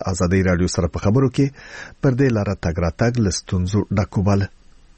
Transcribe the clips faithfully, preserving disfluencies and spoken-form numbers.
ازادي رادیو سره په خبرو کې پر دې لاره تګ راتګ لستونزو ډکوباله.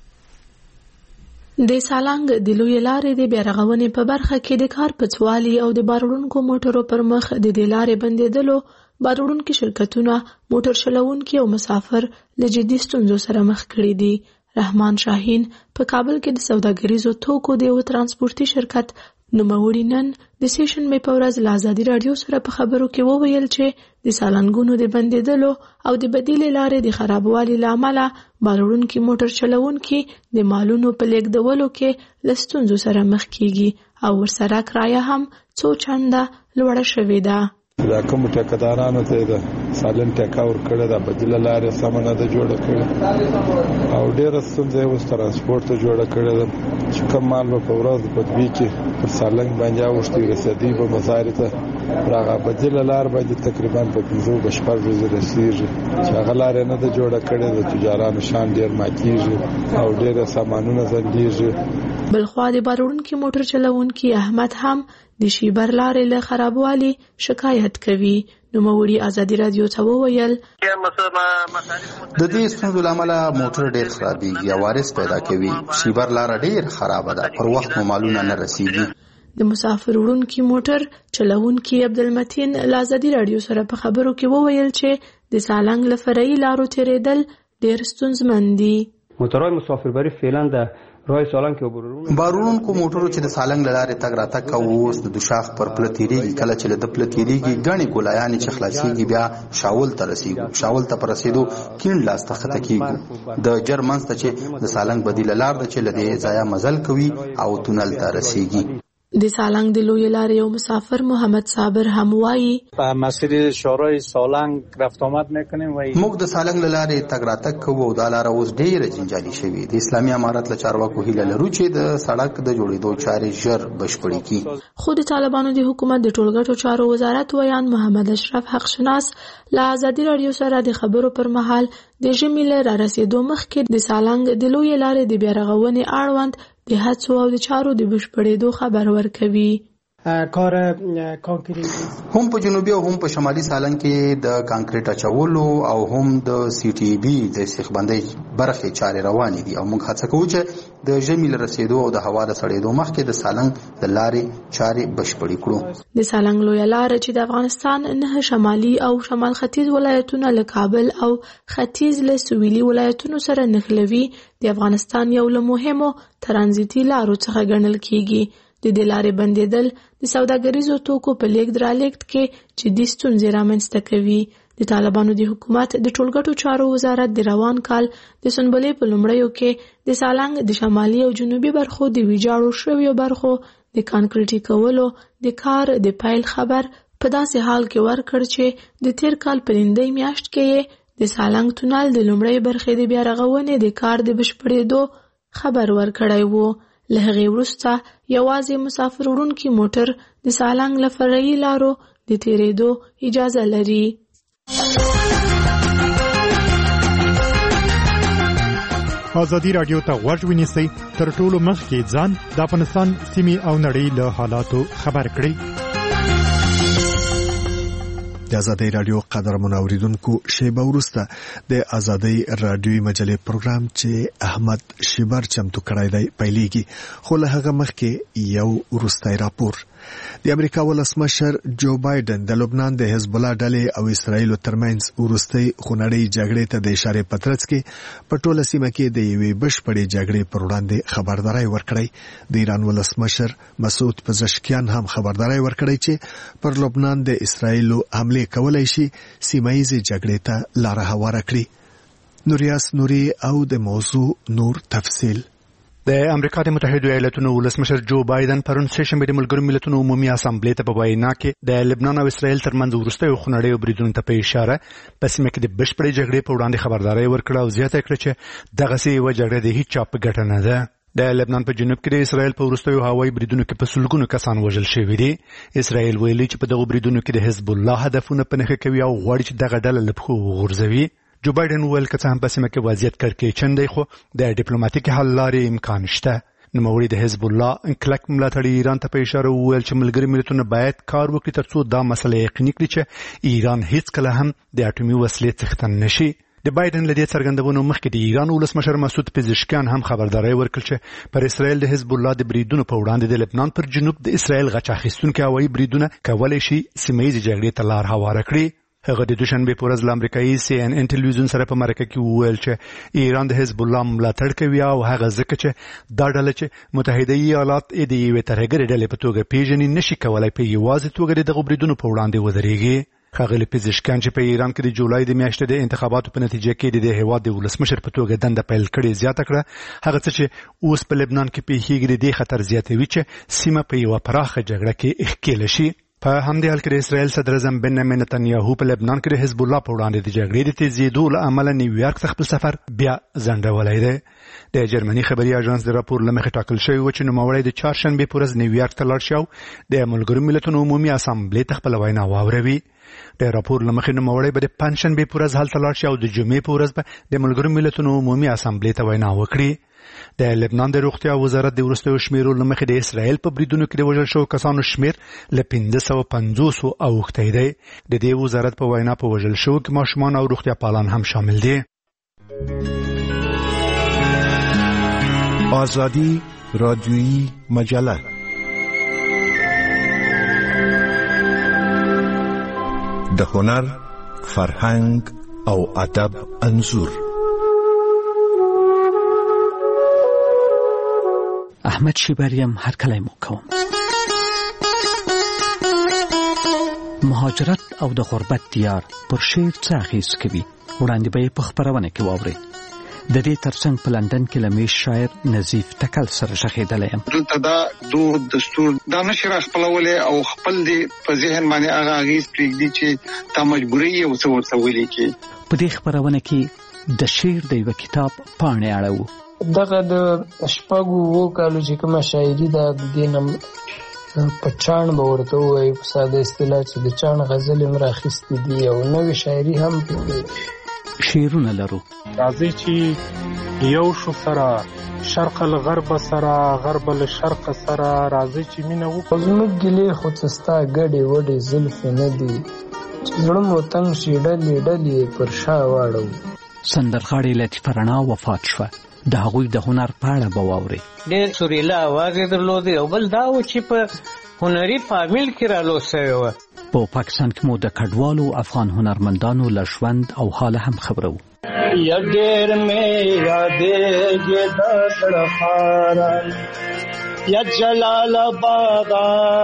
د سالنګ د لوی لارې د بیارغونې په برخه کې د کار پڅوالي او د باروړونکو موټرو پر مخ د دې لارې بندیدلو باروړونکو شرکتونه موټر چلوونکي او مسافر له جدي ستونزو سره مخ کړي دي. رحمان شاهین په کابل کې د سوداګریزو توکو د یو ترانسپورتي شرکت نوموړي نن د سیشن مې په ورځ له ازادي رادیو سره په خبرو کې وویل چې د سالنګونو د بندیدلو او د بدیلې لارې د خرابوالي له امله باروړونکي موټر چلوونکي د مالونو په لیږدولو کې له ستونزو سره مخ کیږي او ورسره کرایه هم څو چنده لوړه شوې ده. دا کوم ټیکدارانو ته د سالن ټیکا ور کړه د بدیل لارې سمونه د جوړه کړه او ډېر ستونزې اوس ترانسپورت ته جوړه کړه چې کوم مال په ورځ په دوی کې پر سالنګ باندې اوښتي رسیدي په مزار ته راغه بدیل لار باندې تقریبا په پنځو بشپړ ورځې رسیږي چې هغه لار نه د جوړه کړه د تجارانو شان ډېر ماتیږي او ډېر سامانونه زندېږي. بلخوا د باروړونکي موټر چلوونکي احمد هم د شیبر لارې له خرابوالي شکایت کوي. نوموړي ازادي رادیو ته وویل د دې ستونزو لامل موټر ډېر خرابېږي او وارث پیدا کوي. شیبر لار ډېر خراب ده، پر وخت مو مالونه نه رسیږي. د مسافر وړونکي موټر چلوونکي عبدالمتین له ازادي رادیو سره په خبرو کې وویل چې د سالنګ له فرعي لارو تېرېدل ډېر ستونزمن دي. موټرهای مسافربری فعلا د رای سالنګ کې وبرون بارونکو موټرو چې د سالنګ لارې تګ راتګ کوي اوس د دوشاخ پر پلتيريږي. کله چې د پلتيريږي غني ګولایان چې خلاصيږي بیا شاول ته رسیدو شاول ته پر رسیدو کین لاس ته خطه کیږي. د جرمن ته چې د سالنګ بدیل لار د چې لدی ځای مزل کوي او تونل ته رسیږي. د سالنګ د لوی لارې یو مسافر محمد صابر هم وایي په مسیر شورای سالنګ رفت آمد میکنیم و موږ د سالنګ لارې تګ راتګ کوو او د لار اوس ډېر جنجالي شوی. د اسلامي امارت له چارواکو هیله لرو چې د سړک د جوړېدو چارې ژر بشپړې کړي. خو د طالبانو د حکومت د ټولګټو چارو وزارت ویان محمد اشرف حق شناس له ازادي رادیو سره د خبرو پر مهال د ژمي له را رسیدو مخکې د سالنګ د لوی لارې د بیارغونې اړوند د هڅو او د چارو د بشپړېدو خبر ورکوي. کار کانکریټ هم په جنوبي او هم په شمالي سالنګ کې د کانکریټ اچولو او هم د سی ټي بي د سیخبندۍ برخې چارې روانې دي او موږ هڅه کوو چې د ژمي له رسیدو او د هوا د سړېدو مخکې د سالنګ د لارې چارې بشپړې کړو. د سالنګ لویه لاره چې د افغانستان نه شمالي او شمال ختیځ ولایتونه له کابل او ختیځ له سویلي ولایتونو سره نښلوي د افغانستان یو له مهمو ترانزیتي لارو څخه ګڼل کیږي. د دې لارې بندیدل د سوداګریزو توکو په لیږد رالېږد کې جدي ستونزې رامنځته کوي. د طالبانو د حکومت د ټولګټو چارو وزارت د روان کال د سنبلې په لومړیو کې د سالنګ د شمالي او جنوبي برخو د ویجاړو شویو برخو د کانکریټي کولو د کار د پیل خبر په داسې حال کې ورکړ چې د تیر کال په لندۍ میاشت کې د سالنګ تونل د لومړۍ برخې د بیارغونې د کار د بشپړېدو خبر ورکړی وو. له هغې وروسته یوازې مسافر وړونکي موټر د سالنګ له فرعي لارو د تېرېدو اجازه لري. ازادي رادیو ته غوږ ونیسئ، تر ټولو مخکې ځان د افغانستان سیمې او نړۍ له حالاتو خبر کړئ. د ازادي رادیو قدرمن اوریدونکو شیبه وروسته د ازادي رادیوي مجلې پروګرام چې احمد شیبر چمتو کړی دی پیلېږي. خو له هغه مخکې یو وروستی راپور. د امریکا ولسمشر جو بایدن د لبنان د حزب الله ډلې او اسرایل ترمنځ وروستۍ خونړۍ جګړې ته د اشارې په ترڅ کې په ټوله سیمه کې د یوې بشپړې جګړې پر وړاندې خبرداری ورکړی. د ایران ولسمشر مسعود پزشکیان هم خبرداری ورکړی چې پر لبنان د اسرایل حمله کولای شي سیمه ییزې جګړې ته لار هواره کړي. نوریاس نوري او د موضوع نور تفصیل. د امریکا د متحده ایالاتونو ولسمشر جو بایدن پرون سه شنبه د ملګرو ملتونو عمومي اسامبلې ته په وینا کې د لبنان او اسرایل ترمنځ وروستیو خونړیو بریدونو ته په اشاره په سیمه کې د بشپړې جګړې په وړاندې خبرداری ورکړه او زیاته کړه چې دغسې یوه جګړه د هیچ چا په ګټه نه ده. د لبنان په جنوب کې د اسرایل په وروستیو هوایي بریدونو کې په سلګونو کسان وژل شوي دي. اسرایل ویلي چې په دغو بریدونو کې د حزب الله هدفونه په نښه کوي او غواړي چې دغه ډله له پښو وغورځوي. جو بایدن ویل که څه هم په سیمه کې وضعیت کړکېچن دی خو د ډیپلوماټیک حل لارې امکان شته. نوموړي د حزب الله کلک ملاتړي ایران ته په اشاره وویل چې ملګري ملتونه باید کار وکړي ترڅو دا مسله یقیني کړي چې ایران هیڅ کله هم د اټومي وسلې څښتن نشي. د بایدن له دې څرګندونو مخکې د ایران ولسمشر مسعود پزشکیان هم خبرداری ورکړ چې پر اسرائیل د حزب الله د بریدونو په وړاندې د لبنان پر جنوب د اسرائیل غچ اخیستونکي هوایي بریدونه کولی شي سیمه ییزې جګړې ته لار هواره کړي. هغه د دوشنبه په ورځ له امریکایي سی ان ان ټلویزیون سره په مرکه کې وویل چې ایران د حزب الله ملاتړ کوي او هغه ځکه چې دا ډله چې متحده ایالات د یوې ترهګرې ډلې په توګه پیژني نشي کولای په یوازې توګه دغه بریدونو په وړاندې ودرېږي. ښاغلي پزشکیان چې په ایران کې د جولای د میاشتې د انتخاباتو په نتیجه کې د هیواد د ولسمشر په توګه دنده پیل کړې زیاته کړه هغه څه چې اوس په لبنان کې پیښیږي د دې خطر زیاتوي چې سیمه په یوه پراخه جګړه کې ښکېله شي. په همدې حال کې د اسرائیل صدر اعظم بنیامین نتنیاهو په لبنان کې د حزب الله په وړاندې د جګړې د تیزېدو له امله نیویارک ته خپل سفر بیا ځنډولی دی. د جرمني خبري اژانس د راپور له مخې ټاکل شوی و چې نوموړی د چهارشنبې په ورځ نیویارک ته لاړ شي او د ملګرو ملتونو عمومي اسامبلې ته خپله وینا واوروي. د راپور له مخې نوموړی به د پنجشنبې په ورځ هلته لاړ شي او د جمعې په ورځ به د ملګرو ملتونو عمومي اسامبلې ته وینا وکړي. د لبنان د روغتیا وزارت د وروستیو شمیرو له مخې د اسرائیل په بریدونو کې د وژل شوو کسانو شمیر له پنځه سوه پنځوسو اوښتی دی. د دې وزارت په وینا په وژل شوو کې ماشومان او روغتیا پالان هم شامل دي. آزادی رادیویی مجله د هنر، فرهنګ او ادب انځور. احمد شیبریم هر کله مو کوم. مهاجرت او د غربت دیار پر شعر څه اغیز کوي وړاندې به په خبرونه کې واورئ. د دې ترڅنګ په لندن کې لمیش شاعر نظیف تکل سره شخیدلی یم. دلته دا دود دستور دا نشي راخپلولی او خپل دې په ذهن باندې هغه اغیز پرېږدي چې تا مجبوري یې ورته ورته ولیکي. په دې خپرونه کې د شعر د یوه کتاب پاڼې اړوو. دغه د شپږو اوو کالو چې کومه شاعري ده د دې نه په چاڼ به ورته ووایي په ساده اصطلاح چې د چاڼ غزلې هم راخیستې دي او نوې شاعري هم پکې شعرونه لرو. راځئ چې یو شو سره شرق الغرب سره غرب الشرق سره راځئ چې مینه وکړو. زموږ ګیلې خو څه ستا ګډې وډې زلفې نه دي چې زړه مو تنګ شي ډلې ډلې پر شا واړو. سندرغاړې لطیفه رڼا وفات شوه. د هغوی د هنر په اړه به واورئ. ډېر سوریلا اواز یې درلودی او بل دا و چې په هنري فامیل کې رالوس شوی و. په پاکستان کې مو د کډوالو افغان هنرمندانو له ژوند او حال هم خبرو. یا ډېر مې یادېږي د زړه خاران یا جلال آباد.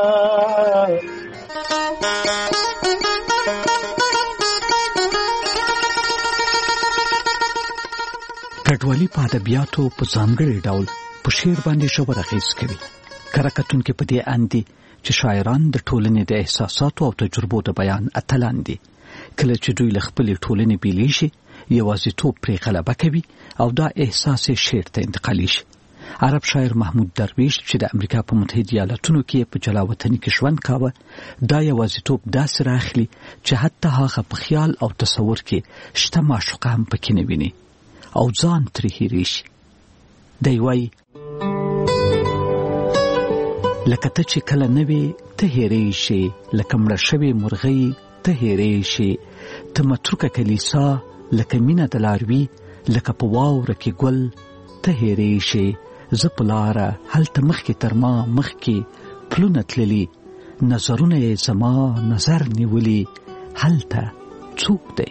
کډوالي په ادبیاتو په ځانګړي ډول په شعر باندې ژور اغېز کوي. کره کتونکي په دې اند دي چې شاعران د ټولنې د احساساتو او تجربو د بیان اتلان دي. کله چې دوی له خپلې ټولنې بیلې شي یوازیتوب پرې غلبه کوي او دا احساس شعر ته انتقالي شي. عرب شاعر محمود درویش چې د امریکا په متحده ایالاتونو کې په جلا وطني کې ژوند کاوه دا یوازیتوب داسې راخلي چې حتی هغه په خیال او تصور کې شته معشوقه هم پکې نه ویني او ځان ترې هېرې شي. دی وایي لکه ته چې کله نه وې ته هېرې شي، لکه مړه شوې مرغۍ ته هېرې شي، ته متروکه کلیسا لکه مینه د لاروي، لکه په واوره کې ګل ته هېرې شي. زه په لاره هلته مخکې تر ما مخکې پلونه تللي، نظرونه یې زما نظر نیولي، هلته څوک دی؟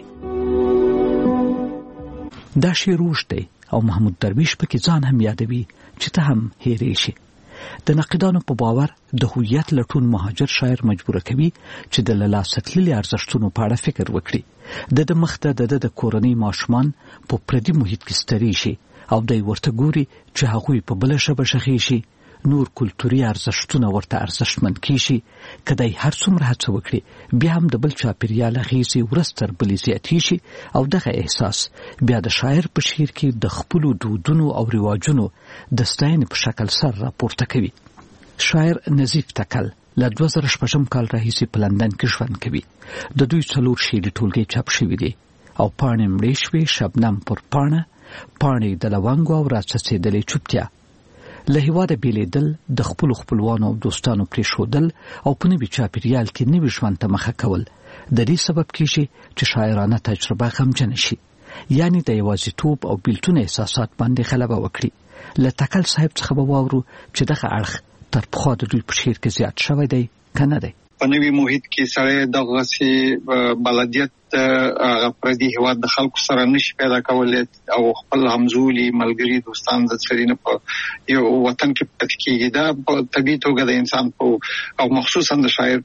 دا شعر اوږد دی او محمود درویش پکې ځان هم یادوي چې ته هم هېرې شي. د ناقدانو په باور د هویت لټون مهاجر شاعر مجبوره کوي چې د له لاسه تللي ارزښتونو په اړه فکر وکړي. د ده مخ ته د ده د کورنۍ ماشومان په پردي محیط کې ستري شي او دی ورته ګوري چې هغوی په بله ژبه غږېږي شي، نور کلتوري ارزښتونه ورته ارزښتمن کېږي. که دی هر څومره هڅه وکړي بیا هم د بل چاپېریال اغېزې ورځ تر بلې زیاتې شي او دغه احساس بیا د شاعر په شعر کې د خپلو دودونو او رواجونو د ستاینې په شکل سر راپورته کوي. شاعر نظیف تکل له دوه زره شپږم کال راهیسې په لندن کې ژوند کوي. د دوی څلور شعري ټولګې چاپ شوي دي او پاڼې مړې شوې، شبنم پر پاڼه، پاڼې د لونګو او راڅڅېدلې چوپتیا. له هیواده بیلیدل د خپل خپلوانو او دوستانو پریښودل او په نوي چاپیریال کې نوي ژوند ته مخه کول د دې سبب کیږي چې شاعرانه تجربه غمجن شي، یعنی د یوازیتوب او بیلتون احساسات باندې غلبه وکړي. له تکل صاحب څخه به واورو چې دغه اړخ تر پخوا د دوی په شعر کې زیات شوی دی که نه دی. په نوي محیط کې سړی دغسې بلدیت هغه پردي هېواد د خلکو سره نشي پیدا کولی او خپل همزولي ملګري دوستان د سړي نه په یو وطن کې پاتې کېږي. دا په طبیعي توګه د انسان په او مخصوصا د شاعر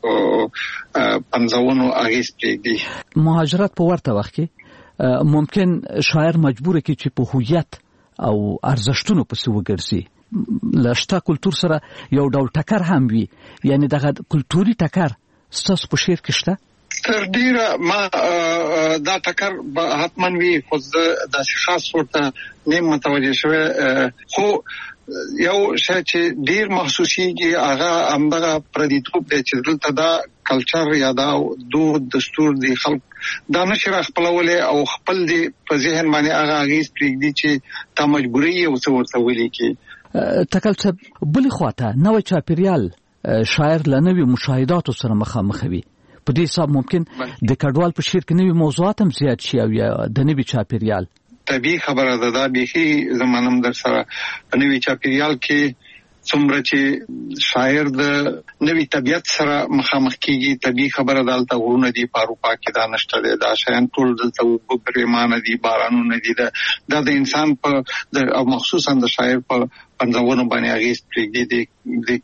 په پنځونو اغېز پرېږدي. مهاجرت په ورته وخت کې ممکن شاعر مجبور کړي چې په هویت او ارزښتونو پسې وګرځي. لشته کلتور سره یو ډول ټکر هم وي، یعنی دغه کلتوري ټکر ستاسو په شعر کې شته؟ تر ډیره ما دا ټکر به حتما وي، خو زه داسې خاص ورته نیم متوجه شوی. خو یو شی چې ډیر محسوسیږي هغه همدغه پردیتوب دی چې دلته دا کلچر یا دا دود دستور دی خلک دا نشي راخپلولی او خپل دی په ذهن باندې هغه اغېز پرېږدي چې تا مجبوري یې ورته ورته ولیکي. تکل صاحب بلې خواته نوی چاپیریال شاعر له نوي مشاهداتو سره مخامخ وي. په دې حساب ممکن د کډوال په شعر کې نوي موضوعات هم زیات شي او یا د نوي چاپیریال طبیعي خبره ده. دا بیخي زمانم در سره په نوي چاپیریال کې څومره چې شاعر د نوي طبیعت سره مخامخ کیږي، طبیعي خبره ده. دلته غرونه دي، په اروپا کې دا نشته دی، دا شیان ټول دلته اوبه پرېمانه دي، بارانونه دي. دا د انسان په او مخصوصا د شاعر په پنځونو باندې اغېز پرېږدي. د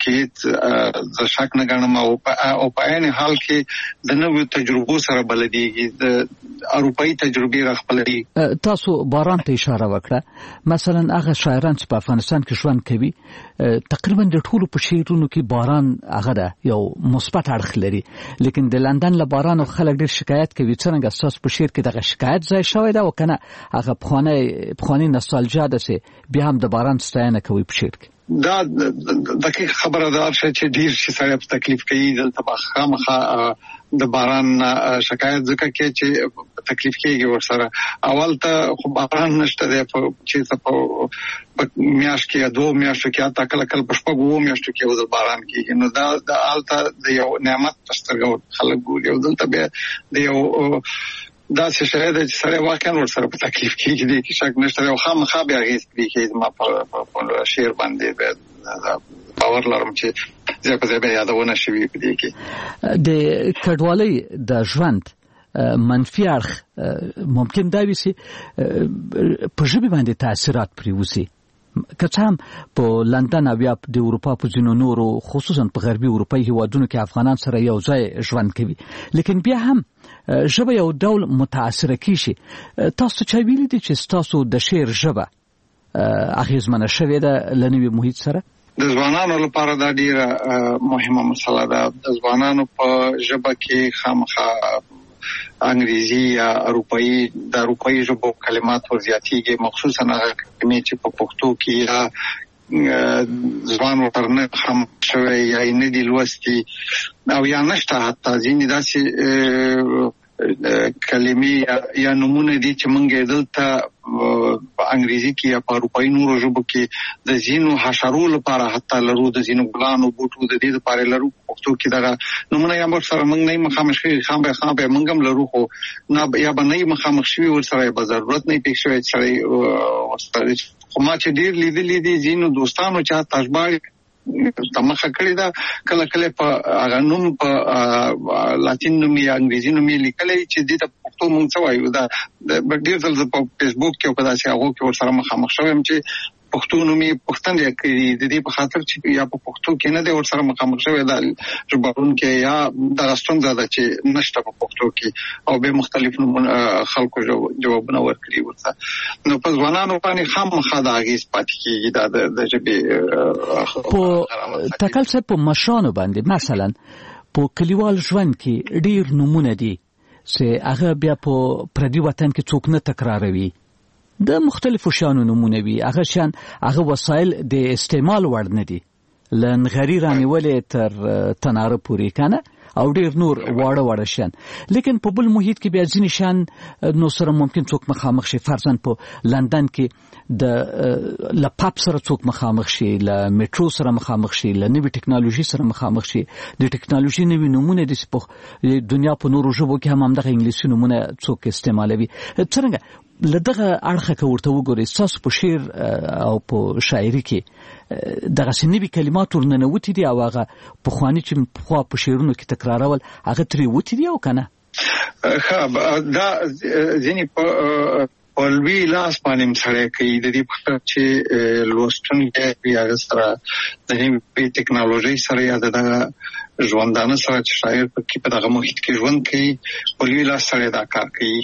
کې د شک نه ګڼم او په عین حال کې د نویو تجربو سره بلدېږي، د اروپایي تجربې راخپلوي. تاسو باران ته اشاره وکړه. مثلا هغه شاعران چې په افغانستان کې ژوند کوي تقریبا د ټولو په شعرونو کې باران هغه ده یو مثبت اړخ لري، لیکن د لندن له باران خلک ډېر شکایت کوي. څنګه ستاسو په شعر کې دغه شکایت ځای شوی ده او که نه هغه پخوانی پخواني نوستالژیا داسې بیا هم د باران ستاینه کوي په شعر کې؟ دا دقیق خبره ده چې ډیر شي سره په تکلیف کوي. دلته به خامخا د باران شکایت ځکه کوي چې تکلیف کېږي ورسره. اول ته خو باران نشته دی چې په میاشت کې یا دوه میاشتو کې حتی کله کله په شپږو اووه میاشتو کې یو ځل باران کېږي. نو دا د هلته د یو نعمت په سترګه خلک ګوري او دلته بیا د یو داسې شی دی چې سړی واقعا ورسره په تکلیف کېږي، دی کې شک نشته دی او خامخا بیا اغېز پرېږدي. زما په شعر باندې باور لرم چې ځای په ځای بیا یادونه شوي په دې کې. د کډوالۍ د ژوند منفي اړخ ممکن دا وي چې په ژبې باندې تاثیرات پرېوځي، که څه هم په لندن او یا د اروپا په ځینو نورو خصوصا په غربي اروپایي هیوادونو کې افغانان سره یو ځای ژوند کوي، لیکن بیا هم ژبه یو ډول متاثره کیږي. تاسو چا ویلي دي چې ستاسو د شعر ژبه اغېزمنه شوې ده له نوي محیط سره؟ د ځوانانو لپاره دا ډیره مهمه مسله ده. د ځوانانو په ژبه کې خامخا انګریزي یا اروپایي د اروپایي ژبو کلمات ورزیاتېږي، مخصوصا هغه کلمې چې په پښتو کې یا ځوان ورنه هم شوی یا یې نه دي لوستي او یا نشته حتی ځینې داسې کلمې یا نمونه دي چې موږ یې دلته په انګریزي کې یا په اروپایي نورو ژبو کې د ځینو حشرو لپاره حتی لرو، د ځینو ګلانو بوټو د دې لپاره لرو. پښتو کې دغه نمونه یا ورسره موږ نه یې مخامخ شوي، خام به خام به موږ هم لرو، خو نه یا به نه یې مخامخ شوي ورسره یا به ضرورت نه یې پېښ شوی سړی ورسره. خو ما چې ډېر لیدلي دي ځینو دوستانو چې حتی اشباړ ته مخه کړې ده، کله کله په هغه نوم په لاتین نوم یا انګریزي نوم یې لیکلی چې دې ته پښتو موږ څه وایو. دا ډېر ځل زه په فیسبوک کې او په داسې هغو کې ورسره مخامخ شوی یم چې پښتو نوم یې پوښتنه یې کړې د دې په خاطر چې یا په پښتو کې نه دی ورسره مخامخ شوی دا ژباړونکی یا دغه ستونزه ده چې نشته په پښتو کې او به مختلف خلکو جوابونه ورکړي ورته. نو په ځوانانو باندې خامخا دا اغېز پاتې کېږي دا د ژبې په تکل صاحب په مشرانو باندې مثلا په کلیوال ژوند کې ډېر نومونه دي چې هغه بیا په پردي وطن کې څوک نه تکراروي، د مختلفو شیانو نمونه وي، هغه شیان هغه وسایل د استعمال وړ نه دي لنغری رانیولې تر تناره پورې کنه او ډیر نور واړه واړه شان لیکن په بل محیط کې بیا ځینې شان نو سره ممکن څوک مخامخ شي فرضاً په لندن کې د لپاپ سره څوک مخامخ شي ل میټرو سره مخامخ شي ل نوې ټکنالوژي سره مخامخ شي د ټکنالوژي نوې نمونه د په دنیا په نورو ژبو کې هم همدغه انګلیسي نمونه څوک استعمالوي څنګه لدغه اړخه کې ورته وګورئ تاسو په شعر او په شاعري کې دغه سنوي کلمات ورننوتي دي او هغه په خواني چې په په شعرونو کې تکرارول هغه ترې وتی دي او کنه ښه دا ځینې په ولوي لاس باندې مسړې کوي د دې په چې لوستونکي یا سره د نوې ټکنالوژي سره یا د ژوندانه سره چې شاعر په کې په دغه محیط کې ژوند کوي ولوي لاس سره دا کار کوي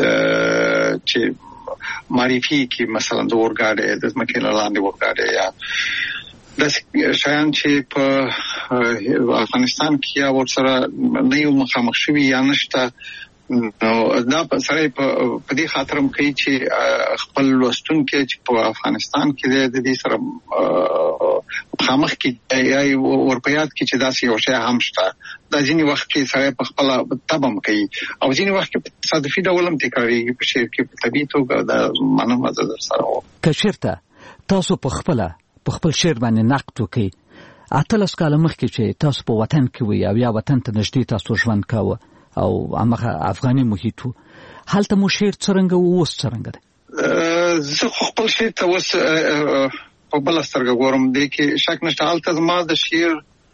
چې معرفي کې مثلا د اورګاډي د ځمکې لاندې اورګاډي یا د شایان چې په افغانستان کې یا ورسره نه یو مخامخ شوي یا نشته نو دا سره په دې خاطر هم کوي چې خپل لوستونکي چې په افغانستان کې د دې سره مخامخ کې یا اورپیات کې چې داسې یو شی هم شته دا ځینې وخت کې سره په خپل تبم کوي او ځینې وخت کې تصادفي ډول هم تکرارېږي په شعر کې په طبیعي توګه دا معنا مزه در سره و که چېرته تاسو په خپل په خپل شعر باندې نقد وکړئ اتلس کاله مخکې چې تاسو په وطن کې وي او یا وطن ته نږدې تاسو ژوند کاوه او هغه افغاني محیط هلته مو شعر څرنګه اوس څرنګه ده زه خپل شعر ته اوس په بل سترګه ګورم دی کې شک نشته هلته زما د شعر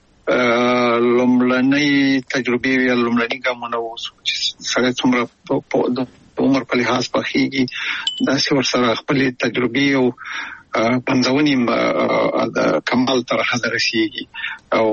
لومړنۍ تجربې یا لومړني ګامونه اوس چې سره څومره په عمر په لحاظ پخېږي داسې ورسره خپلې تجربې او پنځونیم د کمال تر حد رسیږي او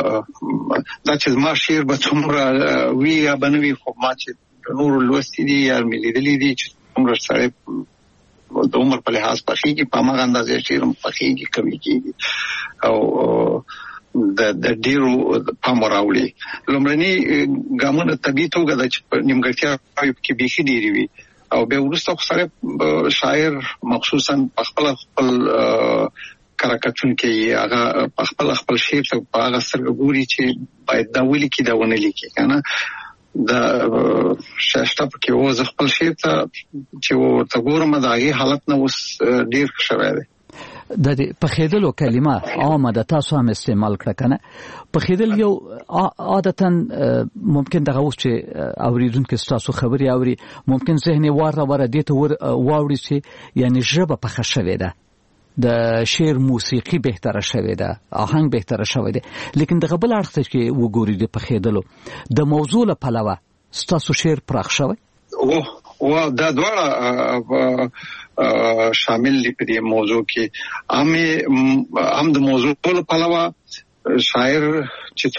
دا چې زما شعر به څومره وي یا بنوي خو ما چې نور لوستي دي یا مې لیدلي دي چې څومره سره د عمر په لحاظ پخېږي په هماغه اندازې شعر هم پخېږي کمې کېږي او د د ډیرو پام راوړي لومړني ګامونه طبیعي توګه د نیمګړتیا کې بیخي ډېرې وي او به ورسته خو سره شاعر مخصوصا خپل خپل کاراکتون کې هغه خپل خپل شعر ته په هغه سره ګوري چې باید دا ولي کې دا ونه لیکي کنه دا شاشته کې و ز خپل شعر ته چې ورته ګورم دا هغه حالت نه اوس ډیر ښه دی د پخېدلو کلمه عامه د تاسو هم استعمال کړه کنه پخېدل یو عادتا ممکن دغه اوس چې اوریدونکو تاسو خبري اوري ممکن ذهن واره واره دې ته واوړي چې یعنی ژبه پخه شوې ده د شعر موسیقي بهتره شوې ده آهنګ بهتره شوې ده لیکن دغه بل اړخ ته کې وګوري د پخېدلو د موضوع له پلوه تاسو شعر پراخ شوی او او دا دواړه شامل دي په دې موضوع کې هم هم د موضوع په پلوه شاعر چې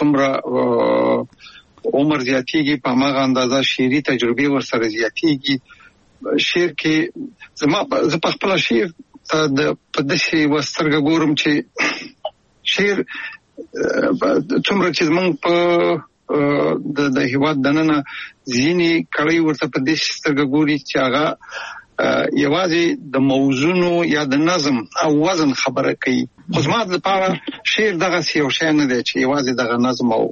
څومره عمر زیاتېږي په هغه اندازه شعري تجربه ورسره زیاتېږي شعر کې زما زه په خپل شعر د په داسې وسترګه ګورم چې شعر څومره چې موږ په د د هیواد دننه ځینې کړي ورته په دې سترګه ګوري چې هغه یوازې د موضوع یا د نظم او وزن خبره کوي خو زما لپاره شعر دغه یو شی نه دی چې یوازې دغه نظم او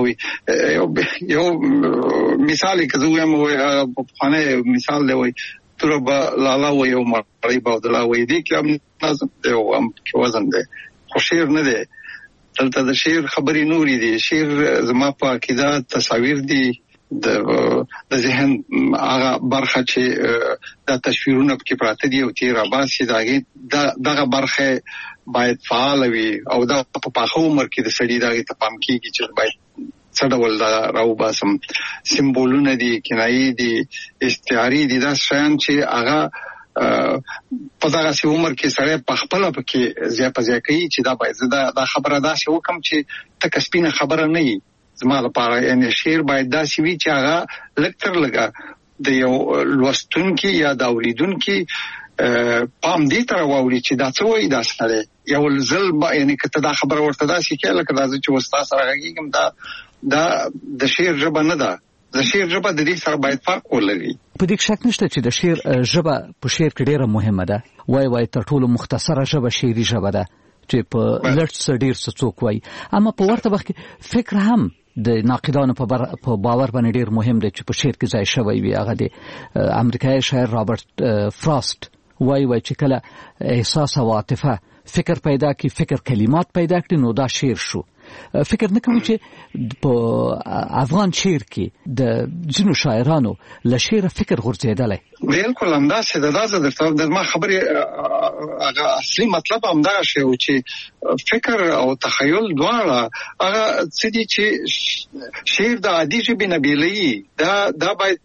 هغه یو مثال کې زه وایم په خانه مثال دی وای ترب لالا و یو مړی بودلا وای دی کې نظم دی او هم کې وزن دی خو شعر نه دی دلته د شعر خبرې نوري دي شعر زما په عقیده تصاویر دي د د ذهن هغه برخه چې د تصویرونو کې پراته دي او تیر اباسي دغه دغه برخه باید فعال وي او دا په پاخو عمر کې د سړي دغه ته پام کیږي چې باید څه ډول دا راو باسم سمبولونه دي کنایي دي استعاري دي دا شیان چې هغه په دغه سي عمر کې سره په خپل په کې زیاته ځای کوي چې دا باید دا د خبره داسې وکم چې تک سپینه خبره نه وي زما لپاره یعنی شعر باید داسې وي چې هغه لکتر لګا د یو لوستونکي یا د اوریدونکي پام دې تر واولي چې دا څه وایي دا سره یو ځل یعنی کته دا خبره ورته داسې کې لکه دا چې وستا سره غږیږم دا دا د شعر ژبه نه ده د شعر ژبه د دې سره باید فرق ولري په دې شک نشته چې د شعر ژبه په شعر کې ډیره مهمه ده وای وای تر ټولو مختصره ژبه شعري ژبه ده چې په لړ څه ډیر څه څوک وایي، اما په ورته وخت کې فکر هم د ناقدانو په په باور باندې ډیر مهم دی چې په شعر کې ځای شوی وي. هغه د امریکایي شاعر رابرټ فراست وایي وایي چې کله احساس او عاطفه فکر پیدا کی، فکر کلمات پیدا کړي، نو دا شعر شو. فکر نه کوم چې په افغان شعر کې د ځینو شاعرانو له شعر فکر غورځېدلی. بالکل همداسې ده. دا زه درته د ما خبرې هغه اصلي مطلب همدا شی و چې فکر او تخیل دواړه هغه څه دي چې شعر د عادي ژبې نه بیلوي. دا دا باید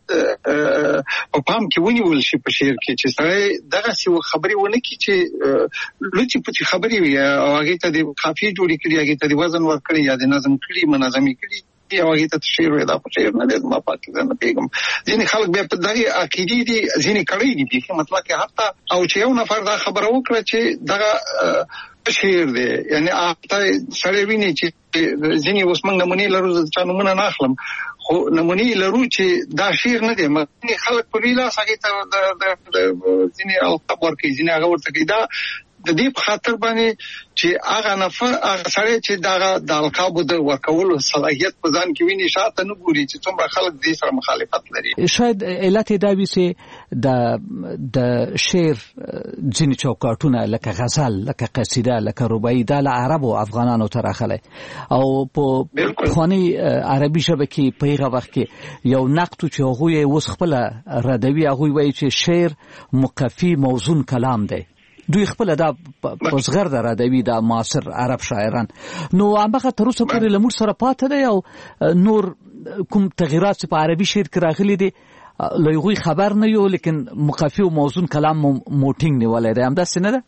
په پام کې ونیول شي په شعر کې چې سړی دغسې خبرې ونه کړي چې لوڅې پوڅې خبرې وي او هغې ته د قافیې جوړې کړي، هغې ته د وزن ورکړي یا د نظم کړي، منظمې کړي او هغې ته شعر وایي. دا په شعر نه دی، زما پاک زه نه پوهېږم. ځینې خلک بیا په دغې عقیدې دي، ځینې کړی دي بیخي مطلب کې حتی، او چې یو نفر دا خبره وکړه چې دغه شعر دی، یعنی هغه سړی ویني چې ځینې اوس موږ نمونې لرو، زه د چا نومونه نه اخلم، خو نمونې لرو چې دا شعر نه دی. ځینې خلک په لوی لاس هغې ته ځینې القاب ورکوي، ځینې هغه ورته کوي. دا د دې په خاطر باندې چې هغه نفر هغه سړی چې دغه د القابو د ورکولو صلاحیت په ځان کې ویني، شاته نه ګوري چې څومره خلک دې سره مخالفت لري. شاید علت دا وي چې د د شعر ځینې چوکاټونه لکه غزل، لکه قصیده، لکه رباعي، دا له عربو افغانانو ته راغلی، او په پخواني عربي ژبه کې په هغه وخت کې یو نقد چې هغوی یې اوس خپله ردوي، هغوی وایي چې شعر مقفي موزون کلام دی. دوی خپل دا په صغر د ردوي د معاصر عرب شاعران، نو هغه تر اوسه پورې له موږ سره پاتې دی او نور کوم تغیرات چې په عربي شعر کې راغلي دي له هغوی خبر نه یو، لیکن مقفي او موزون کلام مو موټینګ نیولی دی. همداسې نه ده؟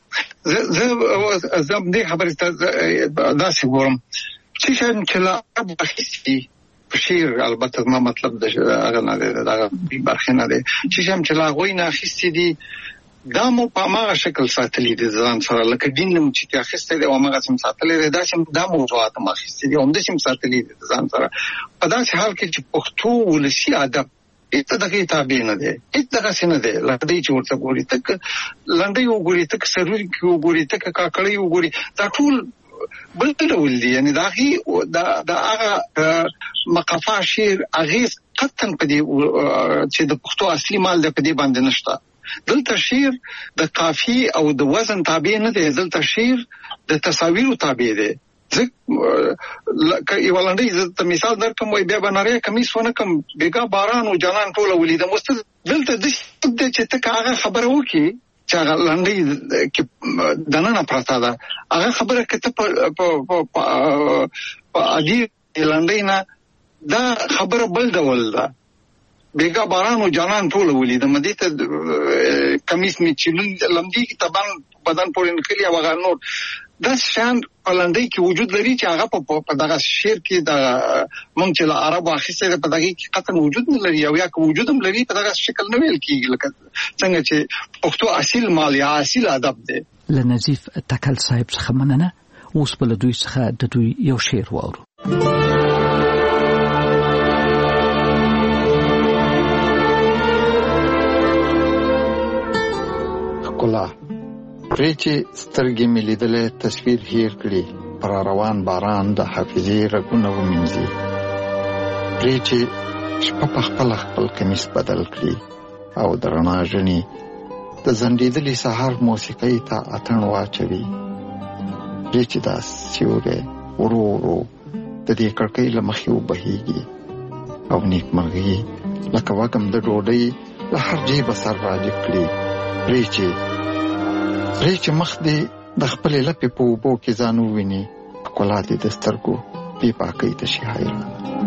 زه زه دې خبرې ته داسې ګورم چې شاید چې له عرب اخیستي په شعر، البته زما مطلب د هغه نه دی، د هغه برخې نه دی، چې شاید چې له هغوی نه اخیستي دي، دا مو په هغه شکل ساتلی دي ځان سره، لکه دین مو چې اخیستی دی او هماغسې م ساتلی دی، داسې دا موضوعات هم اخیستي دي او همداسې م ساتلی دي ځان سره. په داسې حال کې چې پښتو ولسي ادب هېڅ دغې تابع نه دی، هېڅ دغسې نه دی. لنډۍ چې ورته ګوري، تک لنډۍ وګوري، تک سروکي وګوري، تک کاکړۍ وګوري، دا ټول بل ډول دي. یعنې د هغې د هغه مقفا شعر اغېز قطعا په دې چې د پښتو اصلي مال دی په دې باندې نشته. دلته شعر د قافی او د وزن تابع نه دی، دلته شعر د تصاویرو تابع دی. ځکه یو لنډۍ زه ته مثال درکړم، وایي بیا به نری کمیس ونه کړم، بېګا باران و جانان ټوله ولیدم. اوس دلته داسې دی چې ته که هغه خبره وکړې چې هغه لنډۍ کې دننه پرته ده، هغه خبره که ته په عادي لنډۍ نه، دا خبره بل ډول ده. بیگا باران و جانان ټوله ولیدم، دې ته کمیس می چې لمدي کې تبان بدن پورې نکلي او هغه نور داسې شیان په لنډۍ کې وجود لري چې هغه په دغه شعر کې د موږ چې له عربو اخیستی دی په دغې کې قطعا وجود نه لري، او یا که وجود هم لري په دغه شکل نه ویل کېږي لکه څنګه چې پښتو اصیل مال یا اصیل ادب دی. له نظیف تکل صاحب څخه مننه. اوس به له دوی څخه د دوی یو شعر واورو. ښکلا پرې چې سترګې مې لیدلی تصویر هیر کړي، پر روان باران د حافظې رګونه ومینځي، پرې چې شپه په خپله خپل کمیس بدل کړي او د رڼا ژڼې د زنډېدلي سهار موسیقۍ ته اتڼ واچوي، پرې چې دا سیوری ورو ورو د دې کړکۍ له مخې وبهیږي او نیکمرغي لکه وږم د ډوډۍ له هر جیبه سر راجګ کړي، پرې چې پرې چې مخ دې د خپلې لپې په اوبو کې ځان وویني، ښکلا دې د سترګو بې پاکۍ ته شي حیرانه.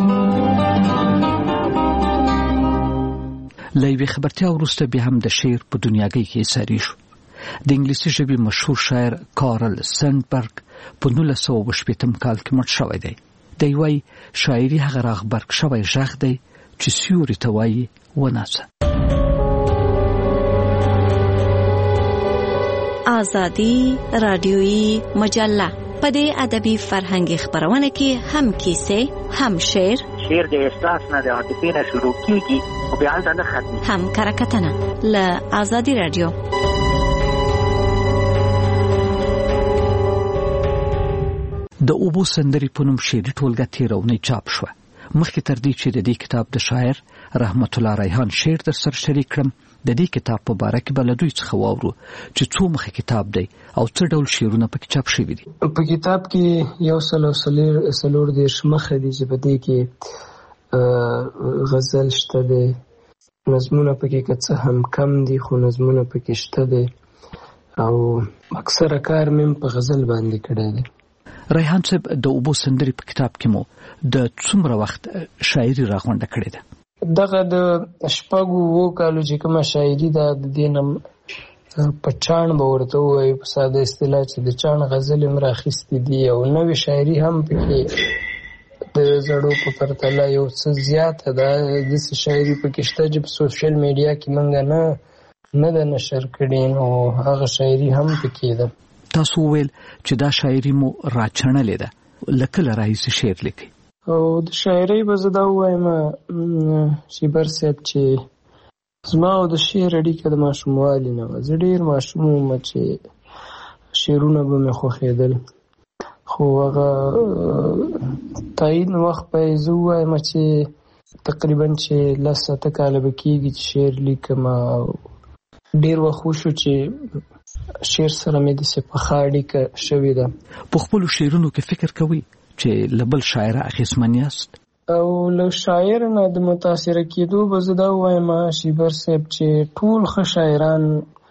له یوې خبرتیا وروسته بیا هم د شعر په دنیاګۍ کې ساري شو. د انګلیسي ژبې مشهور شاعر کارل سندبرګ په نولس سوه اوه شپېتم کال کې مړ شوی دی. دی وایي شاعري هغه راغبرګ شوی غږ دی چې سیوري ته وایي وناسه. آزادی رادیویی مجله په دې ادبي فرهنګي خبرونه کې هم کیسې، هم شعر، شعر د احساس نه د عاطفې نه شروع کیږي او بیا هلته نه ختمي، هم کرکټنه له آزادی رادیو. د اوبو سندري په نوم شعري ټولګه تیرونی چاپ شوه. مخکې تر دې چې د دې کتاب د شاعر رحمت الله ریحان شعر در سره شریک کړم، د دې کتاب په باره کې به له دوی څخه واورو چې څو مخه کتاب دی او څه ډول شعرونه پکې چاپ شوي دي. په کتاب کې یو سل او څلور دېرش مخه دي چې په دې کې غزل شته دی، نظمونه پکې که څه هم کم دي خو نظمونه پکې شته دی او اکثره کار مې په غزل باندې کړی دی. ریحان صاحب، د اوبو سندري په کتاب کې مو د څومره وخت شاعري راغونډه کړې ده؟ دغه د شپږو اوو کالو چې کومه شاعري ده د دې نه په چاڼ به ورته ووایو په ساده اصطلاح چې د چاڼ غزلې مې راخیستې دي او نوې شاعري هم پکې د زړو په پرتله یو څه زیاته ده. داسې شاعري پکې شته چې په سوشل میډیا کې موږ نه نه ده نشر کړې، نو هغه شاعري هم پکې ده. تاسو وویل چې دا شاعري مو راچڼلې ده، له کله راهیسې شعر لیکئ؟ او د شاعرۍ به زه دا ووایم شیبر صاحب چې زما او د شعر اړیکه د ماشوموالي نه وه. زه ډېر ماشوم وم چې شعرونه به مې خوښېدل، خو هغه تعین وخت به یې زه ووایم چې تقریبا چې لس اته کاله به کېږي چې شعر لیکم. ډېر وخت وشو چې شعر سره مې داسې پخه اړیکه شوې ده. په خپلو شعرونو کې فکر کوئ چې له بل شاعره اخیستمن یاست؟ او له شاعر نه د متاثره کېدو به زه دا ووایم شیبر صاحب چې ټول ښه شاعران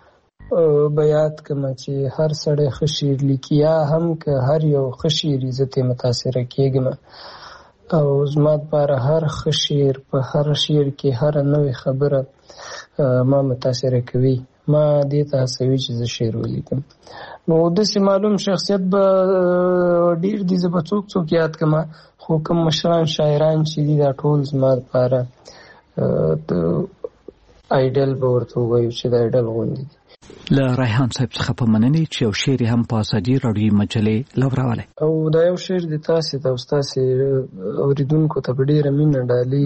به یاد کړم چې هر سړی ښه شعر لیکي، یا هم که هر یو ښه شعري زه ترې متاثره کېږم او زما دپاره هر ښه شعر په هر شعر کې هره نوې خبره ما متاثره کوي. ما دې ته هڅوي چې زه شعر ولیکم. نو داسې معلوم شخصیت به ډېر دي، زه به څوک څوک یاد کړم، خو کوم مشران شاعران چې دي دا ټول زما دپاره د آیډل به ورته ووایو چې د آیډل غوندې دي. له ریحان صاحب څخه په مننې چې یو شعر هم په ازادي راډیوي مجلې لوراولی. او دا یو شعر د تاسې ته او ستاسې اورېدونکو ته په ډېره مینه ډالۍ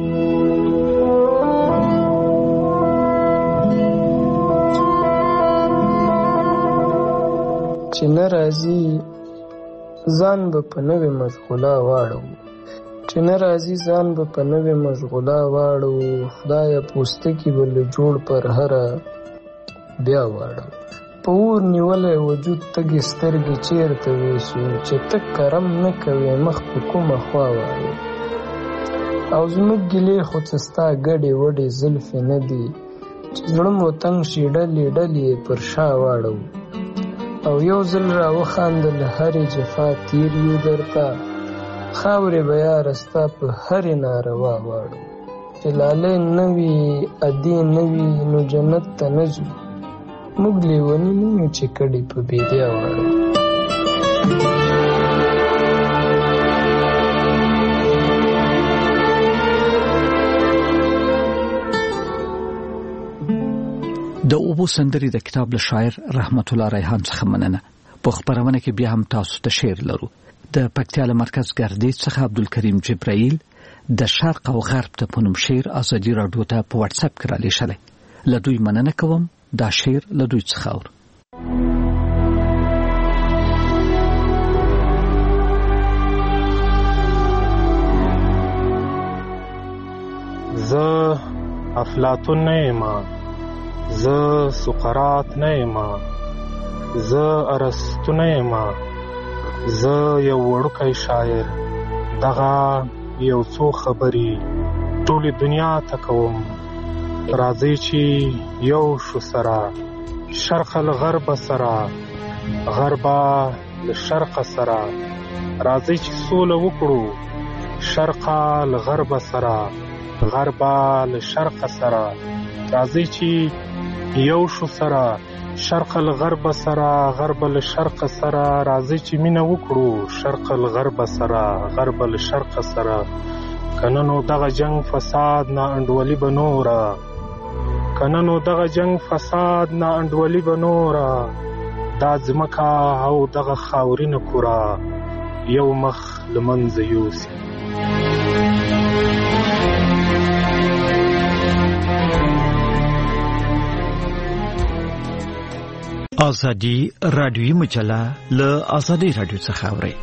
چې نه راځي ځان به په نوې مشغوله واړو، چې نه راځي ځان به په نوې مشغوله واړو، خدایه پوستکي به له جوړ پر هره بیا واړو. په اور نیولی وجود تږې سترګې چېرته ویسو، چې ته کرم نه کوې مخ په کومه خوا واړو. او زموږ ګیلې خو څه ستا ګډې وډې زلفې نه دي، چې زړه مو تنګ شي ډلې ډلې پر شا واړو. او یو ځل را وخاندل هرې جفا تیر یو درته، خاورې به یاره ستا په هرې ناروا واړو. چې لالی نه وي ادې نه وي نو جنت ته نه ځو، موږ لیوني نه یو چې کډې په بیدیا واړو. د اوبو سندري د کتاب له شاعر رحمت الله ریحان څخه مننه. په خپرونه کې بیا هم تاسو ته شعر لرو. د پکتیا له مرکز ګردیز څخه عبدالکریم جبرائیل د شرق او غرب ته په نوم شعر ازادي راډیو ته په واتس اپ کې را لیږلی. له دوی مننه کوم. دا شعر له دوی څخه اورو. زه افلاطون نه یم، زه سقراط نه یم، زه ارسطو نه یم، زه یو وړوکی شاعر، دغه یو څو خبرې ټولې دنیا ته کوم. راځئ چې یو شو سره، شرق الغرب سره، غربه له شرق سره. راځئ چې سوله وکړو، شرق الغرب سره، غربه له شرق سره. راځئ چې یو شو سره، شرق الغرب سره، غرب له شرق سره. راځئ چې مینه وکړو، شرق الغرب سره، غرب له شرق سره. کنه نو دغه جنگ فساد نا انډولي به نوره، کنه نو دغه جنگ فساد نا انډولي به نوره. دا ځمکه او دغه خاورینه کوره یو مخ له منځه یوسي. ازادي رادیوي مجله له ازادي رادیو څخه اوري.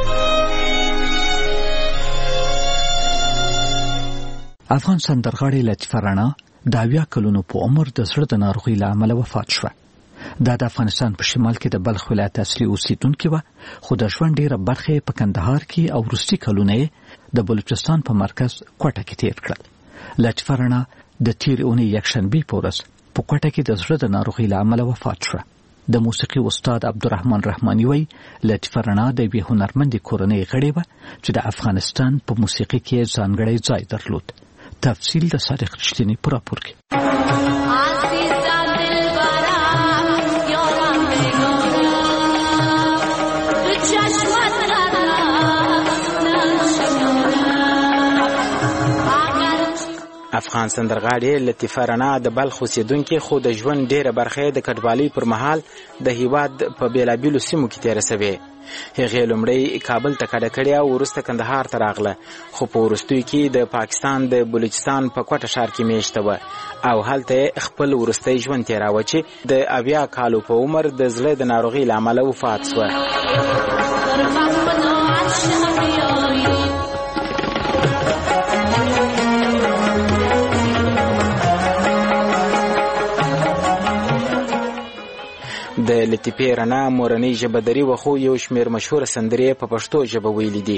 افغان سندرغاړي لطیفه رانا د اویا کلونو په عمر د زړه د ناروغۍ له امله وفات شوه. دا د افغانستان په شمال کې د بلخ ولایت اصلي اوسیدونکې وه، خو د ژوند ډېره برخه په کندهار کې او وروستي کلونه یې د بلوچستان په مرکز کوټه کې تیر کړل. لطیفه رانا د تېرې اونۍ یکشنبې په ورځ په کوټه کې د زړه د ناروغۍ له امله وفات شوه. د موسیقي استاد عبدالرحمن رحماني وایي لطیفه رانا د یوې هنرمندې کورنۍ غړې وه چې د افغانستان په موسیقي کې ځانګړی ځای درلود. تفصیل د صادق رښتیني په راپور کې. افغان سندرغاړي لطیفه رانا د بلخ اوسیدونکې، خو د ژوند ډېره برخه د کډوالۍ پر مهال د هیواد په بېلابېلو سیمو کې تېره سوې. هغې لومړی کابل ته کډه کړې او وروسته کندهار ته راغله، خو په وروستیو کې د پاکستان د بلوچستان په کوټه ښار کې میشته وه او هلته یې خپل وروستی ژوند تېراوه چې د اویا کالو په عمر د زړه د ناروغۍ له امله وفات شوه. د لطیفې رانا مورنۍ ژبه دري وه، خو یو شمېر مشهوره سندرې په پښتو ژبه ویلي دي.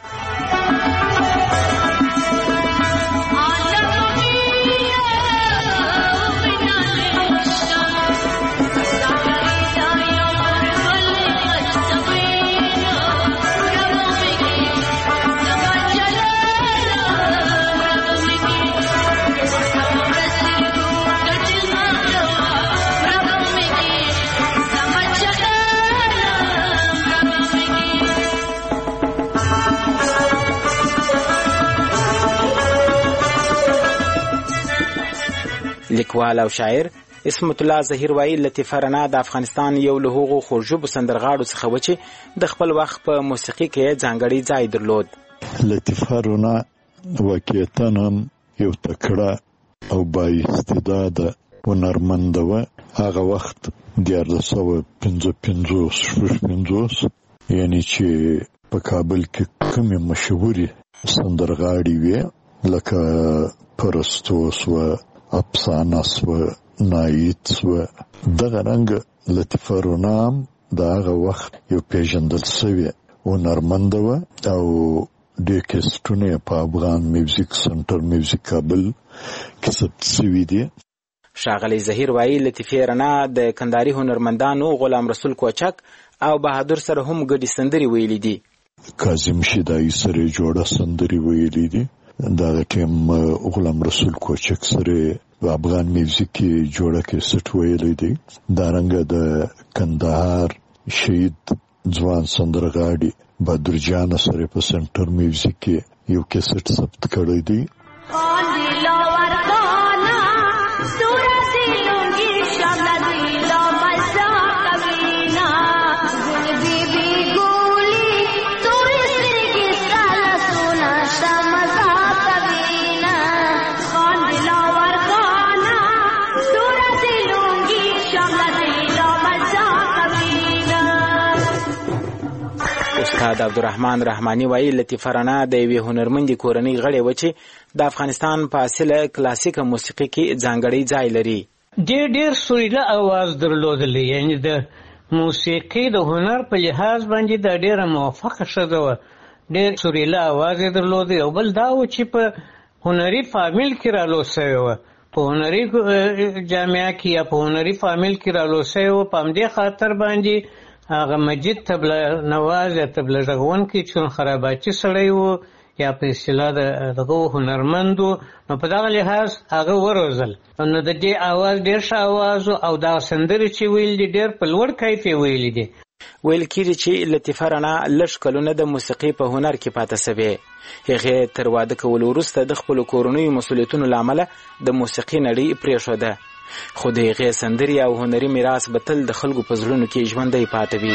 لیکوال او شاعر اسمت الله ظهیر وایي لطیفه رانا د افغانستان یو له هغو خوږژبو سندرغاړو څخه و چې د خپل وخت په موسیقي کې ځانګړی ځای درلود. لطیفه رانا واقعیتاً هم یو تکړه او بااستعداده هنرمنده وه. هغه وخت دیارلس سوه پنځه پنځوس شپږ پنځوس یعنې چې په کابل کې کومې مشهورې سندرغاړي وې لکه پرستو سوه، افسانه سوه، نایید سوه. دغه رنګ لطیفه رانا هم د هغه وخت یو پیژندل سوې هنرمنده وه او ډېر کیسټونه یې په افغان میوزیک سنټر میوزیک کابل کې ثبت سوي دي. ښاغلی ظهیر وایي لطیفې رانا د کندهاري هنرمندانو غلام رسول کوچک او بهادر سره هم ګډې سندرې ویلي دي. کاظم شیدایي سره یې جوړه سندرې ویلي دي. دغه ټیم غلام رسول کوچک سره په افغان میوزیک کې جوړه کیسټ ویلی دی. دارنګه د کندهار شهید ځوان سندرغاړي بهادر جان سره په سنټر میوزیک کې یو کیسټ ثبت کړی دی. استاد عبدالرحمن رحماني وایي لطیفه رانا د یوې هنرمندې کورنۍ غړې وه چې د افغانستان په اصله کلاسیکه موسیقي کې ځانګړی ځای لري. ډېر ډېر سوریله اواز درلودلی، یعنې د موسیقي د هنر په لحاظ باندې دا ډېره موفقه ښځه وه. ډېر سوریله اواز یې درلود. او بل دا و چې په هنري فامیل کې رالو سوې وه، په هنري جامعه کې یا په هنري فامیل کې رالو سوې وه. په همدې خاطر باندې هغه مجید تبله نواز یا تبله غږونکی چون خراباچي سړی و یا په اصطلاح دغه هنرمند و، نو په دغه لحاظ هغه وروزل. نو د دې اواز ډېر ښه اواز و او دا سندرې چې ویل دي ډېر په لوړ کیف یې ویلي دي. ویل کېږي چې لطیفه رانا لږ کلونه د موسیقي په هنر کې پاته سوې. هغې تر واده کولو وروسته د خپلو کورنیو مسؤلیتونو له امله د موسیقي نړۍ پرېښوده، خو د هغې سندرې او هنري میراث به تل د خلکو په زړونو کې ژوندی پاته وي.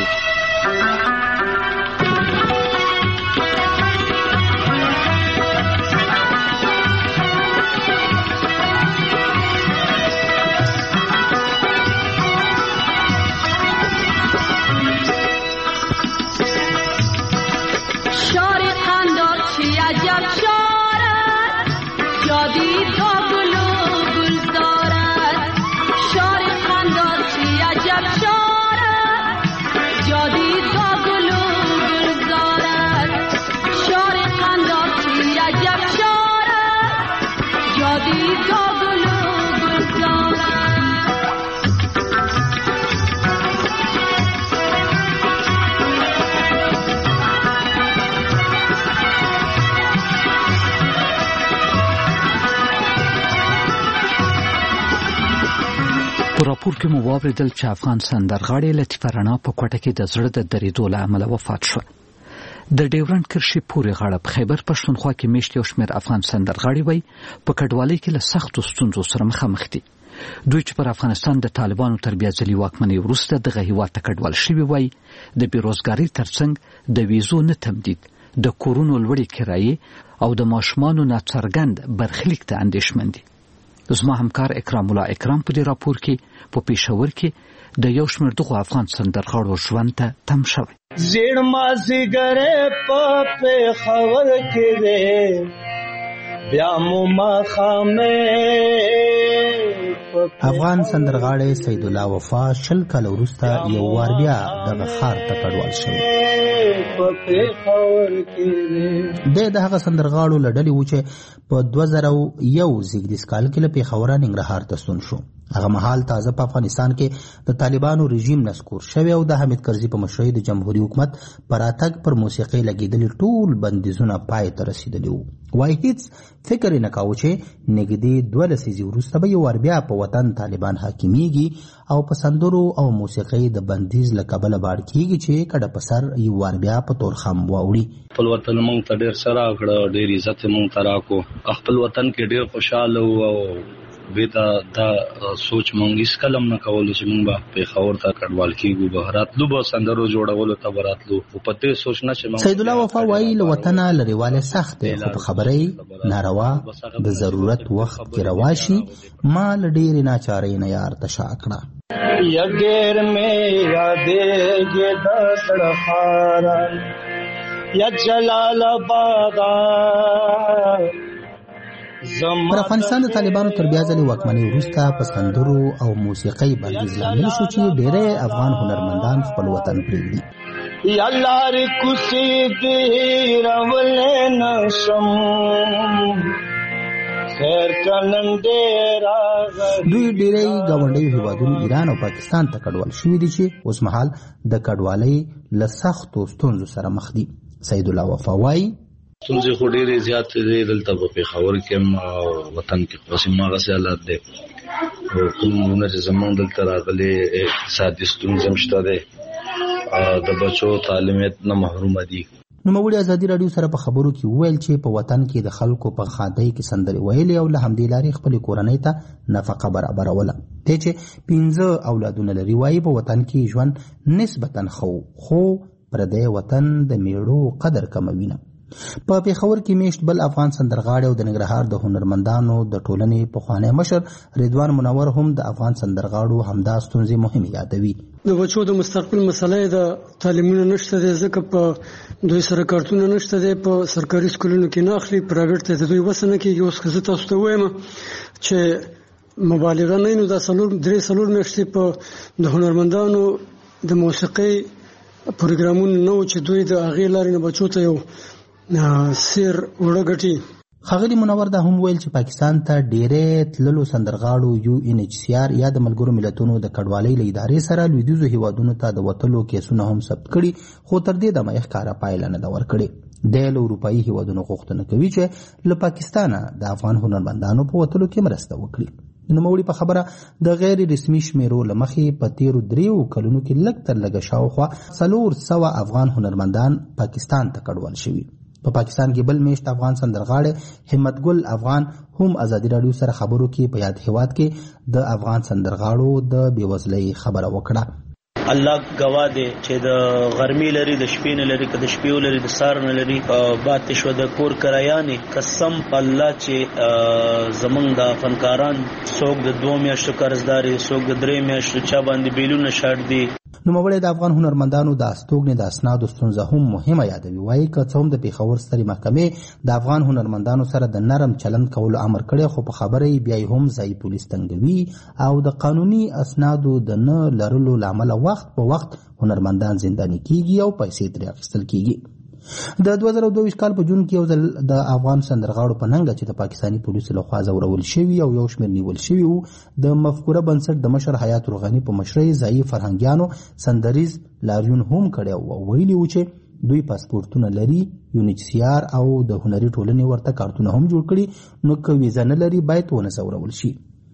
په راپور کې مو واورېدل چې افغان سندرغاړې لطیفه رڼا په کوټه کې د زړه د درېدو له امله وفات شوه. د ډیورنډ کرښې پورې غاړه په خیبر پښتونخوا کې میشت یو شمېر افغان سندرغاړي وایي په کډوالۍ کې له سختو ستونزو سره مخامخ دي. دوی چې پر افغانستان د طالبانو تر بیا ځلي واکمنۍ وروسته دغه هېواد ته کډوال شوي وایي د بېروزګارۍ ترڅنګ د ویزو نه تمدید، د کورونو لوړې کرایې او د ماشومانو ناڅرګند برخلیک ته اندېښمن دي. زما همکار اکرام الله اکرام په دې راپور کې په پېښور کې د یو شمېر دغو افغان سندرغاړو ژوند ته تم شوی. زیړ مازدیګر په پېښور کې دی بیا مو ماښامې. افغان سندرغاړی سید الله وفا شل کاله وروسته یو وار بیا دغه ښار ته کډوال شوی. دی د هغه سندرغاړو له ډلې و چې په دوه زره یو زیږدیز کال کې له پېښوره ننګرهار ته ستون شو. هغه مهال تازه په افغانستان کې د طالبانو رژیم نسکور شوی او د حامد کرزي په مشرۍ د جمهوریت حکومت پر راتګ پر موسیقۍ لګېدلي ټول بندیزونه پای ته رسېدلي وو. وایي هېڅ فکر یې نه کاوه چې نږدې دوه لسیزې وروسته به یو وار بیا په وطن طالبان حاکمیږي او په سندرو او موسیقۍ د بندیز له کبله باړ کېږي چې کډه په سر یو وار بیا په تورخم واوړي. خپل وطن موږ ته ډېر څه راکړه، ډېر عزت یې موږ ته راکړو. خپل وطن کې ډېر خوشحاله وو او بیتا دا سوچ مونږ هیڅ کلم نه کولو چې مونږ به پېښور ته کډوال کېږو، به راتلو، به سندرو جوړولو ته به راتلو. په دې سوچ نه چې سید الله وفا وایي له وطنه لرېوالی سخت دی، خو په خبرۍ ناروا د ضرورت وخت کې روا شي. ما له ډېرې ناچارۍ نه یار ته شا کړه. یا ډېر مې یادېږي د زړه ښار یا جلال آباد. پر افغانستان د طالبانو تر بیا ځلې واکمنۍ وروسته په سندرو او موسیقۍ بندیز لامل شو چې ډېری افغان هنرمندان خپل وطن پرېږدي. یا لارې کوڅې دې راولې نشم خیر که نن ډېر راغلی. دوی ډېری ګاونډیو هېوادونو ایران او پاکستان ته کډوال شوي دي چې اوس مهال د کډوالۍ له سختو ستونزو سره مخ دي. سید الله وفا وایي ستونزې خو ډېرې زیاتې دي دلته په پېښور کې هم او وطن کې خو هماغسې حالات دی. کومونه چې زموږ دلته راغلي اقتصادي ستونزې هم شته دی، د بچو تعلیمیت نه محرومه دي. نوموړي ازادي راډیو سره په خبرو کې وویل چې په وطن کې د خلکو په ښادۍ کې سندرې ویلې او له همدې لارې خپلې کورنۍ ته نفقه برابروله. دی چې پنځه اولادونه لري وایي په وطن کې ژوند نسبتا ښه خو پردی وطن د میړو قدر کموي نه. په پېښور کې میشت بل افغان سندرغاړی او د ننګرهار د هنرمندانو د ټولنې پخوانی مشر رضوان منور هم د افغان سندرغاړو همدا ستونزې مهمې یادوي. د بچو د مستقبل مسله د تعلیمونو نشته دی، ځکه په دوی سره کارتونه نشته دی، په سرکاري سکولونو کې نه اخلي، پرایویټ ته د دوی وسه نه کېږي. اوس که زه تاسو ته ووایم چې مبالغه نه نو دا څلور درې څلور میاشتې په د هنرمندانو د موسیقۍ پروګرامونه نه و چې دوی د هغې لارې نه بچو ته یو سیر وړه ګټي. ښاغلي منور دا هم ویل چې پاکستان ته ډېری تللو سندرغاړو یو ان ایچ سی آر یا د ملګرو ملتونو د کډوالۍ له ادارې سره لویدیځو هیوادونو ته د وتلو کیسونه هم ثبت کړي، خو تر دې دمه یې ښکاره پایله نه ده ورکړې. دی له اروپایي هیوادونو غوښتنه کوي چې له پاکستانه د افغان هنرمندانو په وتلو کې مرسته وکړي. نوموړي په خبره د غیر رسمي شمیرو له مخې په تیرو دریو کلونو کې لږ تر لږه شاوخوا څلور سوه افغان هنرمندان پاکستان ته کډوال شوي. په پا پاکستان کې بل میشت افغان سندرغاړی همت ګل افغان هم ازادي راډیو سره خبرو کې په یاد هیواد کې د افغان سندرغاړو د بېوزلۍ خبره وکړه. الله گواه دی چې د غرمې لري، د شپې نه لري، که د شپې لري، د سهار نه لري. باتې شوه د کور کرایانې، قسم په الله چې زمونږ د فنکاران څوک د دوه میاشتو قرضدار دي، څوک د درې میاشتو چا باندې بیلونه شاړ دي. نوموړی د افغان هنرمندانو د استوګنې د اسنادو ستونزه هم مهمه یادوي. وایي که څه هم د پېښور سترې محکمې د افغان هنرمندانو سره د نرم چلند کولو امر کړی، خو په خبره یې بیا هم ځایي پولیس تنګوي او د قانوني اسنادو د نه لرلو له امله وخت په وخت هنرمندان زنداني کیږي او پیسې ترې اخیستل کیږي. د دوه زره دوه ویشت کال په جون کې یو ځل د افغان سندرغاړو په ننګه چې د پاکستاني پولیسو لخوا ځورول شوي او یو شمېر نیول شوي وو، د مفکوره بنسټ د مشر حیات روغاني په مشرۍ ځایي فرهنګیانو سندریز لاریون هم کړی او ویلي وو چې دوی پاسپورتونه لري، یو ان ایچ سی آر او د هنري ټولنې ورته کارتونه هم جوړ کړي، نو که ویزه نه لري باید ونه ځورول شي.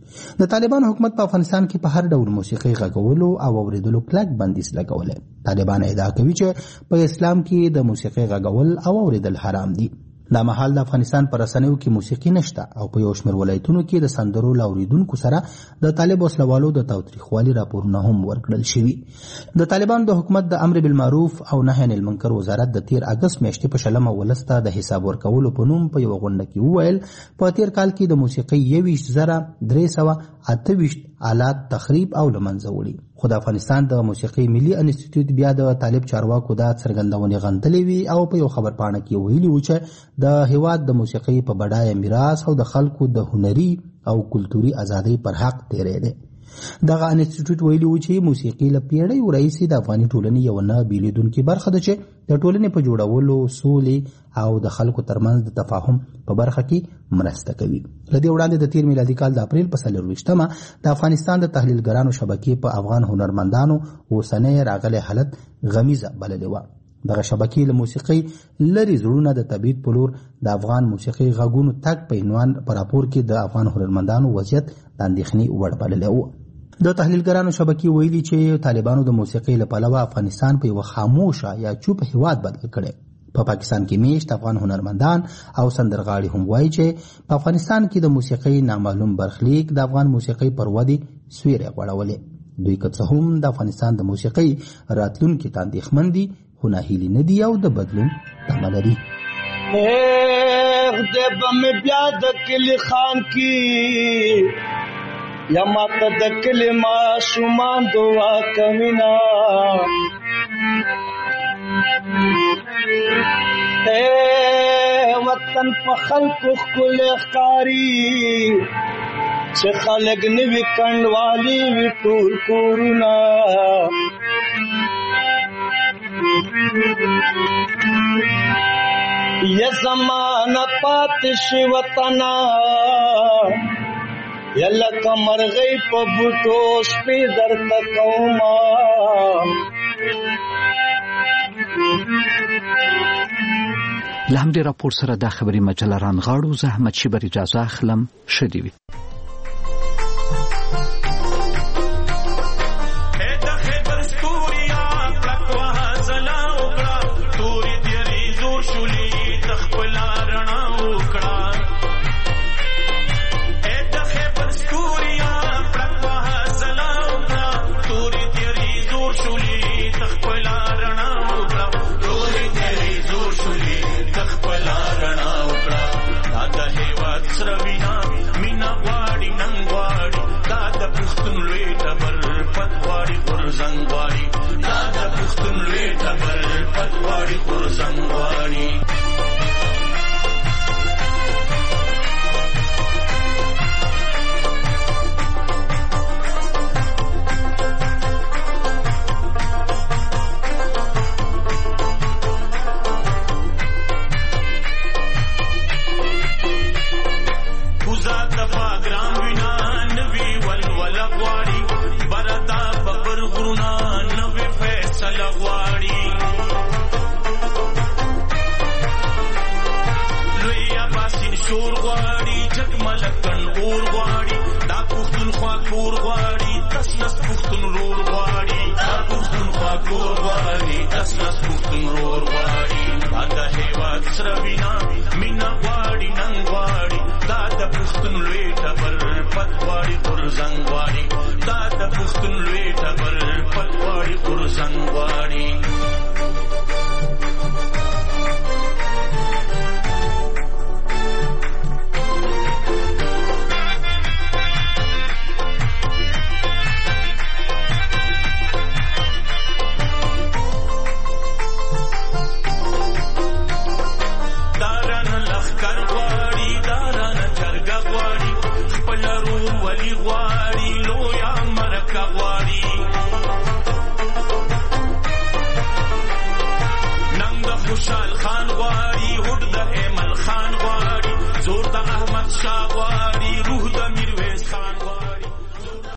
د طالبانو حکومت په افغانستان کې په هر ډول موسیقي غږولو او اوریدلو کلک بندیز لګولی. طالبان ادعا کوي چې په اسلام کې د موسیقي غږول او اوریدل حرام دي. دا مهال د افغانستان پر رسنیو کې موسیقي نشته او په یو شمېر ولایتونو کې د سندرو لاوریدونکو سره د طالب وسلوالو د تاوتریخوالي راپورونه هم ورکړل شوي. د طالبانو د حکومت د امر بالمعروف او نهي عن المنکر وزارت د تیر اگست میاشتې په شلمه ولس ته د حساب ورکولو په نوم په یوه غونډه کې وویل په تیر کال کې د موسیقي یویشت زره درې سوه اته ویشت آلات تخریب او له منځه وړي. خو د افغانستان د موسیقي ملي انسټیټیوټ بیا د طالب چارواکو دا څرګندونې غندلې وي او په یو خبرپاڼه کې ویلي و چې د هیواد د موسیقي په بډایه میراث او د خلکو د هنري او کلتوري ازادۍ پر حق تیری دی. دغه انسټیټیوټ ویلي و چې موسیقي له پیړیو راهیسې د افغاني ټولنې یوه نه بیلېدونکې برخه ده چې د ټولنې په جوړولو، سولې او د خلکو ترمنځ د تفاهم په برخه کې مرسته کوي. له دې وړاندې د تیر میلادي کال د اپریل په څلرویشتمه د افغانستان د تحلیلګرانو شبکې په افغان هنرمندانو اوسنی راغلی حالت غمیزه بللې وه. دغه شبکې له موسیقي لرې زړونه د تبعید په لور د افغان موسیقي غږونو تګ په عنوان په راپور کې د افغان هنرمندانو وضعیت د اندېښنې وړ بللی و. د تحلیلګرانو شبکې ویلي چې طالبانو د موسیقۍ له پلوه افغانستان په یوه خاموشه یا چوپ هیواد بدل کړی. په پاکستان کې میشت افغان هنرمندان او سندرغاړي هم وایي چې په افغانستان کې د موسیقۍ نامعلوم برخلیک د افغان موسیقۍ پر ودې سیوری غوړولی. دوی که څه هم د افغانستان د موسیقۍ راتلونکي ته اندېښمن دي خو ناهیلي نه دي او د بدلون تمه لري. بیا د کلي خان کې یا ماته د کلي ماشومان دعا کوینا اے وطن په خلکو ښکلی ښکاري چې خلک نوي کنډوالي وي ټول کورونه یا زمانه پاتې شي وطنه یلا کمرغی په بوټو سپې درته کومه له همدې راپور سره دا خبري مجله رانغاړو. زه احمد شیبر اجازه اخلم. ښه دې وي.